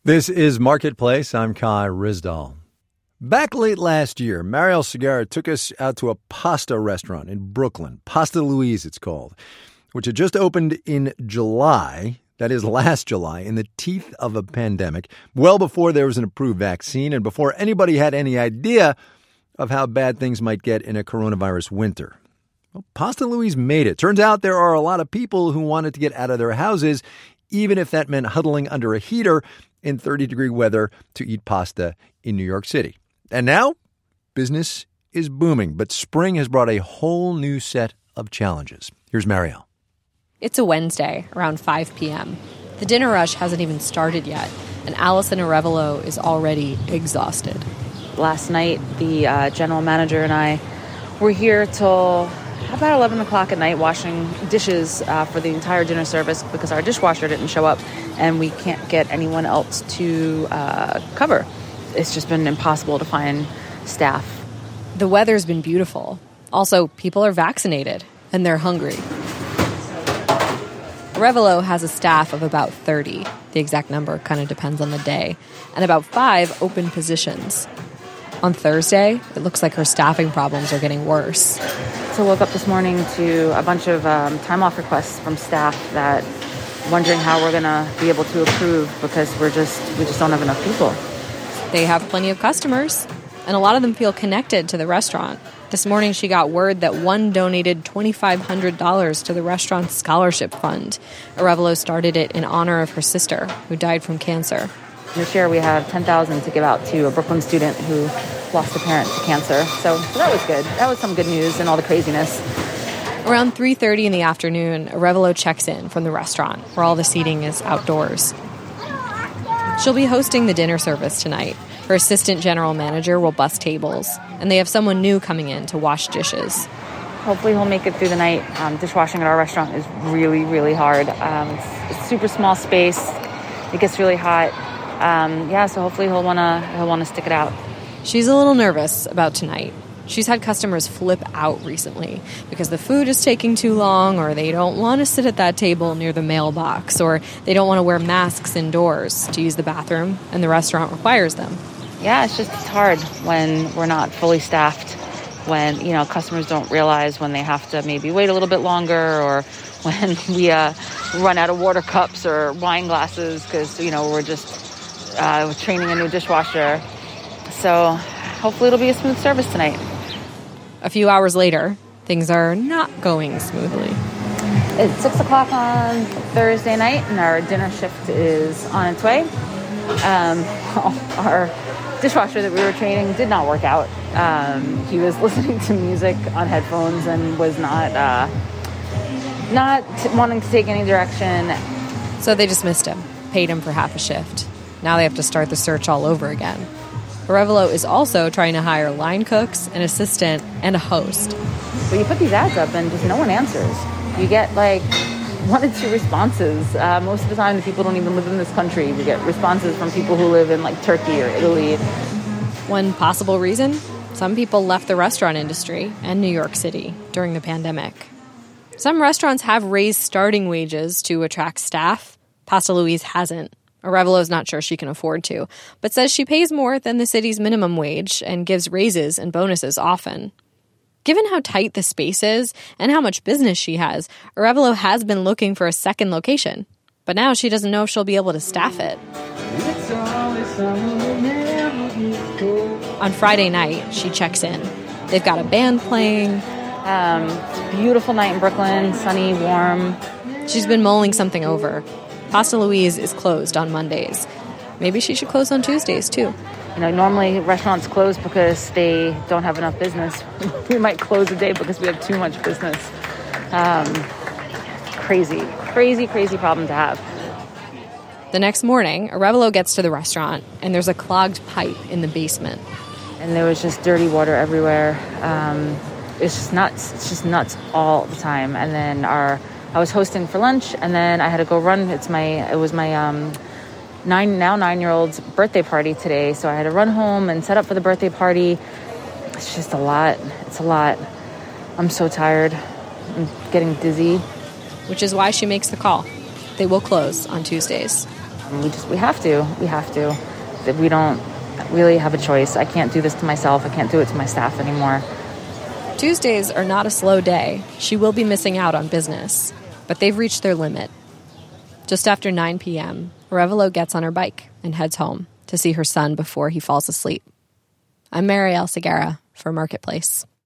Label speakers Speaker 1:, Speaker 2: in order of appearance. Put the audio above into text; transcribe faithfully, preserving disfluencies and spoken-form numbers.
Speaker 1: This is Marketplace. I'm Kai Rizdal. Back late last year, Mariel Segarra took us out to a pasta restaurant in Brooklyn, Pasta Louise it's called, which had just opened in July, that is last July, in the teeth of a pandemic, well before there was an approved vaccine and before anybody had any idea of how bad things might get in a coronavirus winter. Well, Pasta Louise made it. Turns out there are a lot of people who wanted to get out of their houses, even if that meant huddling under a heater in thirty-degree weather to eat pasta in New York City. And now, business is booming, but spring has brought a whole new set of challenges. Here's Mariel.
Speaker 2: It's a Wednesday, around five p.m. The dinner rush hasn't even started yet, and Allison Arevalo is already exhausted.
Speaker 3: Last night, the uh, general manager and I were here till about eleven o'clock at night washing dishes uh, for the entire dinner service because our dishwasher didn't show up and we can't get anyone else to uh, cover. It's just been impossible to find staff.
Speaker 2: The weather's been beautiful. Also, people are vaccinated and they're hungry. Arevalo has a staff of about thirty. The exact number kind of depends on the day. And about five open positions. On Thursday, it looks like her staffing problems are getting worse.
Speaker 3: So I woke up this morning to a bunch of um, time off requests from staff that wondering how we're going to be able to approve because we're just we just don't have enough people.
Speaker 2: They have plenty of customers, and a lot of them feel connected to the restaurant. This morning, she got word that one donated two thousand five hundred dollars to the restaurant's scholarship fund. Arevalo started it in honor of her sister, who died from cancer.
Speaker 3: This year, we have ten thousand dollars to give out to a Brooklyn student who lost a parent to cancer. So, so that was good. That was some good news in all the craziness.
Speaker 2: Around three thirty in the afternoon, Arevalo checks in from the restaurant, where all the seating is outdoors. She'll be hosting the dinner service tonight. Her assistant general manager will bus tables, and they have someone new coming in to wash dishes.
Speaker 3: Hopefully he'll make it through the night. Um, dishwashing at our restaurant is really, really hard. Um, it's a super small space. It gets really hot. Um, yeah, so hopefully he'll wanna he'll wanna stick it out.
Speaker 2: She's a little nervous about tonight. She's had customers flip out recently because the food is taking too long, or they don't want to sit at that table near the mailbox, or they don't want to wear masks indoors to use the bathroom, and the restaurant requires them.
Speaker 3: Yeah, it's just it's hard when we're not fully staffed, when, you know, customers don't realize when they have to maybe wait a little bit longer, or when we uh, run out of water cups or wine glasses because, you know, we're just uh, training a new dishwasher. So hopefully it'll be a smooth service tonight.
Speaker 2: A few hours later, things are not going smoothly.
Speaker 3: It's six o'clock on Thursday night, and our dinner shift is on its way. Um, our dishwasher that we were training did not work out. Um, he was listening to music on headphones and was not uh, not t- wanting to take any direction.
Speaker 2: So they dismissed him, paid him for half a shift. Now they have to start the search all over again. Arevalo is also trying to hire line cooks, an assistant, and a host.
Speaker 3: But you put these ads up and just no one answers. You get like one or two responses. Uh, most of the time the people don't even live in this country. We get responses from people who live in like Turkey or Italy.
Speaker 2: One possible reason? Some people left the restaurant industry and New York City during the pandemic. Some restaurants have raised starting wages to attract staff. Pasta Louise hasn't. Arevalo's not sure she can afford to, but says she pays more than the city's minimum wage and gives raises and bonuses often. Given how tight the space is and how much business she has, Arevalo has been looking for a second location. But now she doesn't know if she'll be able to staff it. On Friday night, she checks in. They've got a band playing.
Speaker 3: Um, beautiful night in Brooklyn, sunny, warm.
Speaker 2: She's been mulling something over. Pasta Louise is closed on Mondays. Maybe she should close on Tuesdays, too.
Speaker 3: You know, normally restaurants close because they don't have enough business. We might close a day because we have too much business. Um, crazy, crazy, crazy problem to have.
Speaker 2: The next morning, Arevalo gets to the restaurant, and there's a clogged pipe in the basement.
Speaker 3: And there was just dirty water everywhere. Um, it's just nuts. It's just nuts all the time. And then our... I was hosting for lunch, and then I had to go run. It's my, it was my um, nine now nine-year-old's birthday party today, so I had to run home and set up for the birthday party. It's just a lot. It's a lot. I'm so tired. I'm getting dizzy.
Speaker 2: Which is why she makes the call. They will close on Tuesdays.
Speaker 3: We just, we have to, we have to. That we don't really have a choice. I can't do this to myself. I can't do it to my staff anymore.
Speaker 2: Tuesdays are not a slow day. She will be missing out on business, but they've reached their limit. Just after nine p.m., Arevalo gets on her bike and heads home to see her son before he falls asleep. I'm Marielle Segarra for Marketplace.